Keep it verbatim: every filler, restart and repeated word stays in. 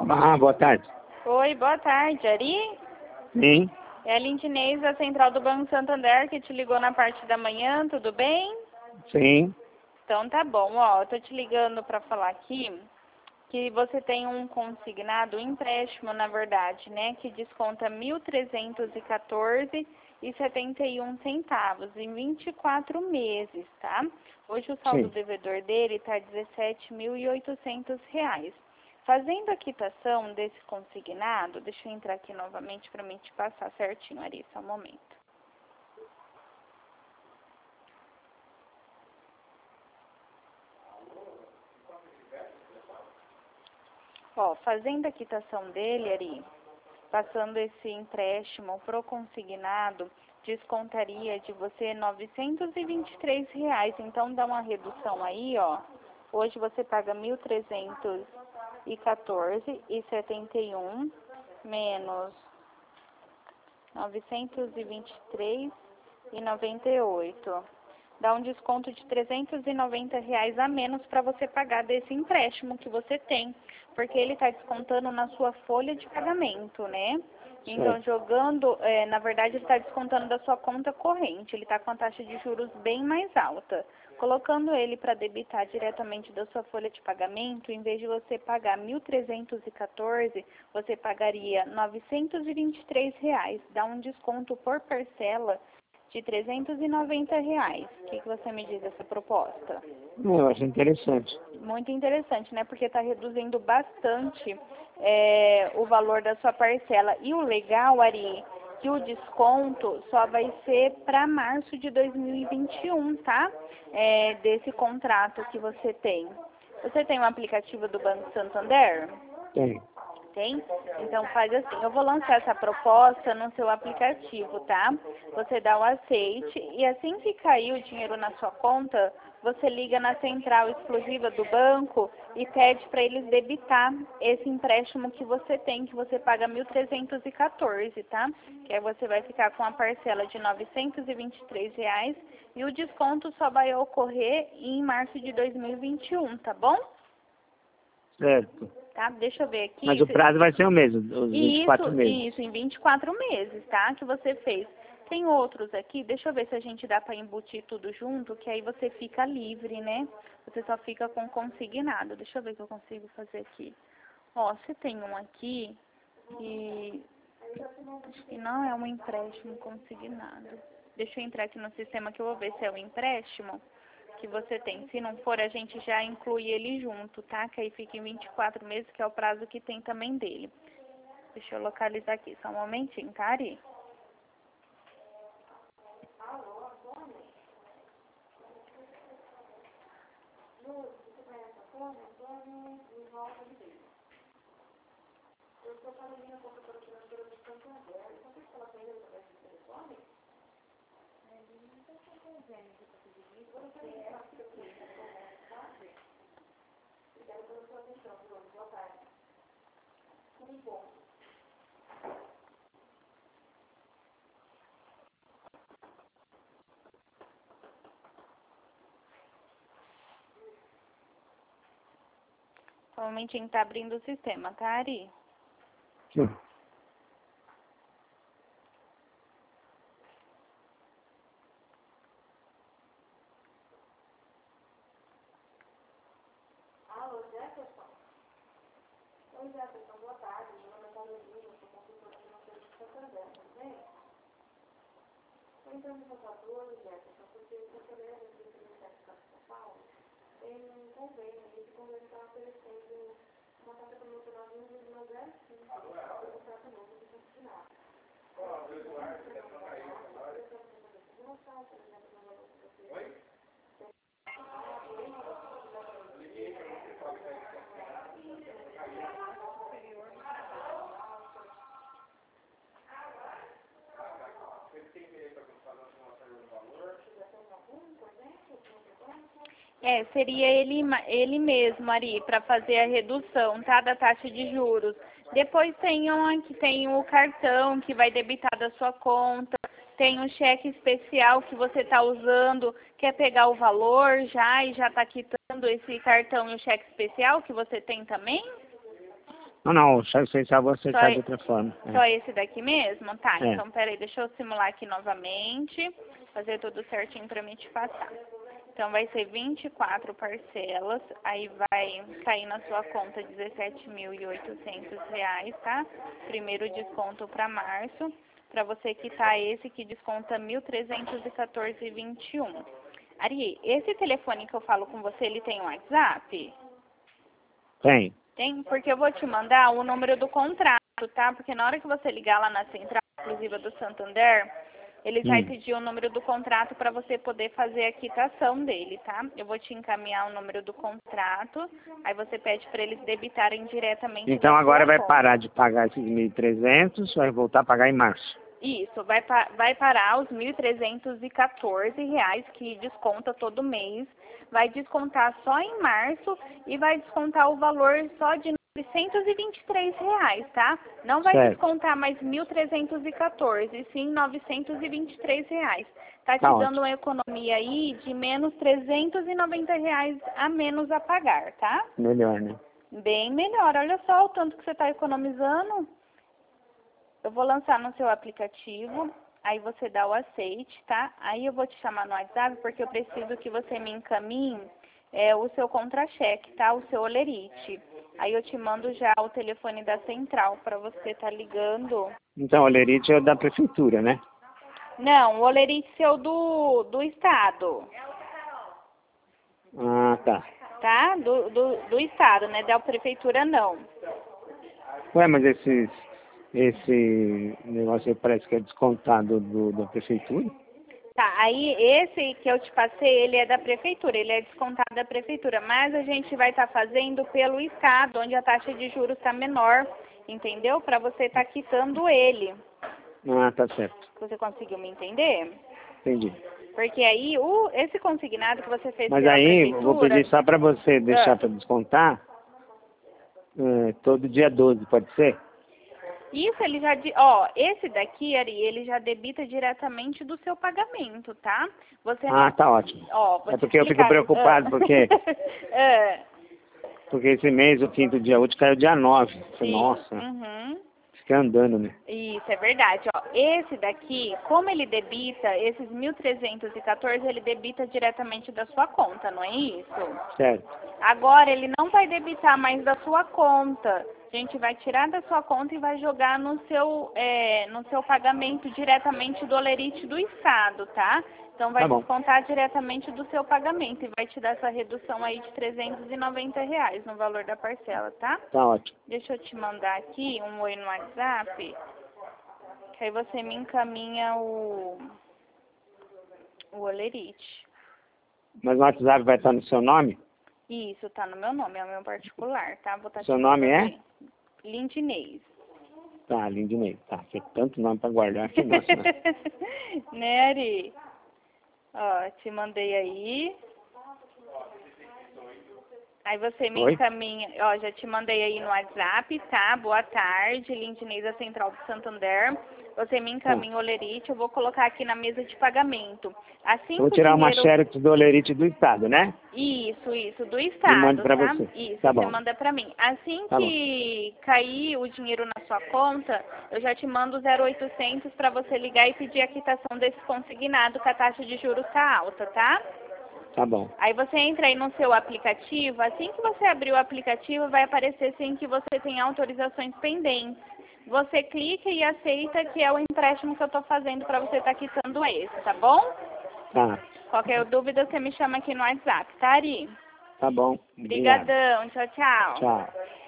Ah, boa tarde. Oi, boa tarde, Ari? Sim. É a Lindinês da Central do Banco Santander que te ligou na parte da manhã, tudo bem? Sim. Então tá bom, ó, eu tô te ligando para falar aqui que você tem um consignado, um empréstimo, na verdade, né, que desconta mil trezentos e quatorze e setenta e um centavos em vinte e quatro meses, tá? Hoje o saldo Sim. devedor dele está dezessete mil e oitocentos reais. Fazendo a quitação desse consignado, deixa eu entrar aqui novamente para mim te passar certinho, Ari, só um momento. Ó, fazendo a quitação dele, Ari, passando esse empréstimo pro consignado, descontaria de você novecentos e vinte e três reais. Então dá uma redução aí, ó. Hoje você paga mil trezentos e quatorze e setenta e um menos novecentos e vinte e três e noventa e oito. Dá um desconto de trezentos e noventa reais a menos para você pagar desse empréstimo que você tem, porque ele está descontando na sua folha de pagamento, né? Então, Certo. jogando, é, na verdade, ele está descontando da sua conta corrente, ele está com a taxa de juros bem mais alta. Colocando ele para debitar diretamente da sua folha de pagamento, em vez de você pagar mil trezentos e quatorze, você pagaria novecentos e vinte e três reais. Dá um desconto por parcela de trezentos e noventa reais. O que, que você me diz dessa proposta? Eu acho interessante. Muito interessante, né? Porque está reduzindo bastante é, o valor da sua parcela. E o legal, Ari, que o desconto só vai ser para março de dois mil e vinte e um, tá? É, desse contrato que você tem. Você tem um aplicativo do Banco Santander? Tem. Tem? Então faz assim, eu vou lançar essa proposta no seu aplicativo, tá? Você dá o aceite e assim que cair o dinheiro na sua conta, você liga na central exclusiva do banco e pede para eles debitar esse empréstimo que você tem, que você paga mil trezentos e quatorze, tá? Que aí você vai ficar com a parcela de novecentos e vinte e três reais e o desconto só vai ocorrer em março de dois mil e vinte e um, tá bom? Certo. Tá? Deixa eu ver aqui. Mas o prazo vai ser o mesmo, os vinte e quatro Isso, meses. isso, em vinte e quatro meses, tá? Que você fez. Tem outros aqui, deixa eu ver se a gente dá para embutir tudo junto, que aí você fica livre, né? Você só fica com consignado. Deixa eu ver o que eu consigo fazer aqui. Ó, você tem um aqui que acho que não é um empréstimo consignado. Deixa eu entrar aqui no sistema que eu vou ver se é um empréstimo que você tem. Se não for, a gente já inclui ele junto, tá? Que aí fica em vinte e quatro meses, que é o prazo que tem também dele. Deixa eu localizar aqui, só um momentinho, tá, Ari? Só um momentinho, tá abrindo o sistema, tá, Ari? Sim. É, seria ele, ma- ele mesmo, Ari, para fazer a redução, tá, da taxa de juros. Depois tem um aqui, tem o cartão que vai debitar da sua conta, tem um cheque especial que você está usando, quer pegar o valor já e já está quitando esse cartão e o cheque especial que você tem também? Não, não, o chave essencial eu vou acertar Só, de outra forma. É. só esse daqui mesmo? Tá, É. então peraí, deixa eu simular aqui novamente, fazer tudo certinho pra mim te passar. Então vai ser vinte e quatro parcelas, aí vai cair na sua conta dezessete mil e oitocentos reais, tá? Primeiro desconto para março, para você quitar esse que desconta mil trezentos e quatorze reais e vinte e um. Ari, esse telefone que eu falo com você, ele tem um WhatsApp? Tem. Tem, porque eu vou te mandar o número do contrato, tá? Porque na hora que você ligar lá na central exclusiva do Santander, eles Hum. vão pedir o número do contrato para você poder fazer a quitação dele, tá? Eu vou te encaminhar o número do contrato, aí você pede para eles debitarem diretamente Então da agora sua vai conta. parar de pagar esses mil e trezentos, vai voltar a pagar em março. Isso, vai, pa vai parar os mil trezentos e quatorze reais que desconta todo mês, vai descontar só em março e vai descontar o valor só de novecentos e vinte e três reais, tá? Não vai Certo. descontar mais mil trezentos e quatorze, sim novecentos e vinte e três reais. Tá te Tá dando ótimo. uma economia aí de menos trezentos e noventa reais a menos a pagar, tá? Melhor, né? Bem melhor, olha só o tanto que você está economizando. Eu vou lançar no seu aplicativo, aí você dá o aceite, tá? Aí eu vou te chamar no WhatsApp porque eu preciso que você me encaminhe é, o seu contra-cheque, tá? O seu olerite. Aí eu te mando já o telefone da central para você estar tá ligando. Então, o olerite é o da prefeitura, né? Não, o olerite seu do, do estado, Ah, tá. tá? Do, do, do estado, né? Da prefeitura não. Ué, mas esses, esse negócio aí parece que é descontado do, da prefeitura? Tá, aí esse que eu te passei, ele é da prefeitura, ele é descontado da prefeitura, mas a gente vai estar fazendo pelo estado, onde a taxa de juros está menor, entendeu? Para você estar tá quitando ele. Ah, tá certo. Você conseguiu me entender? Entendi. Porque aí, o, esse consignado que você fez Mas pela aí, prefeitura... eu vou pedir só para você deixar Ah. para descontar é, todo dia doze, pode ser? Isso, ele já... Ó, esse daqui, Ari, ele já debita diretamente do seu pagamento, tá? Você Ah, não... tá ótimo. Ó, vou É te porque eu fico explicar. preocupado, Ah. porque, Ah. porque esse mês, o quinto dia útil, caiu dia nove. Sim. Nossa, Uhum. fica andando, né? Isso, é verdade. Ó, esse daqui, como ele debita, esses mil trezentos e quatorze, ele debita diretamente da sua conta, não é isso? Certo. Agora, ele não vai debitar mais da sua conta. A gente vai tirar da sua conta e vai jogar no seu, é, no seu pagamento diretamente do olerite do estado, tá? Então, vai Tá bom. descontar diretamente do seu pagamento e vai te dar essa redução aí de trezentos e noventa reais no valor da parcela, tá? Tá ótimo. Deixa eu te mandar aqui um oi no WhatsApp, que aí você me encaminha o, o olerite. Mas o WhatsApp vai estar no seu nome? Isso, tá no meu nome, é o meu particular, tá? Vou tá Seu te nome mandando é? aí. Lindinês. Tá, Lindinei. Tá, tem tanto nome para guardar aqui, nossa. Né, Ari? Ó, te mandei aí. Aí você me Oi? encaminha, ó, já te mandei aí no WhatsApp, tá? Boa tarde, Lindinês da Central do Santander. Você me encaminha o olerite, eu vou colocar aqui na mesa de pagamento. Assim Eu vou que o tirar uma dinheiro... xerox do olerite do estado, né? Isso, isso, do E estado, mando pra tá? você. Isso, Tá você bom. manda pra mim. Assim Tá que cair o dinheiro na sua conta, eu já te mando o zero oitocentos pra você ligar e pedir a quitação desse consignado, que a taxa de juros tá alta, tá? Tá bom. Aí você entra aí no seu aplicativo, assim que você abrir o aplicativo, vai aparecer sim que você tem autorizações pendentes. Você clica e aceita que é o empréstimo que eu tô fazendo pra você estar quitando esse, tá bom? Tá. Qualquer dúvida, você me chama aqui no WhatsApp, tá, Ari? Tá bom. Obrigado. Obrigadão. Tchau, tchau. Tchau.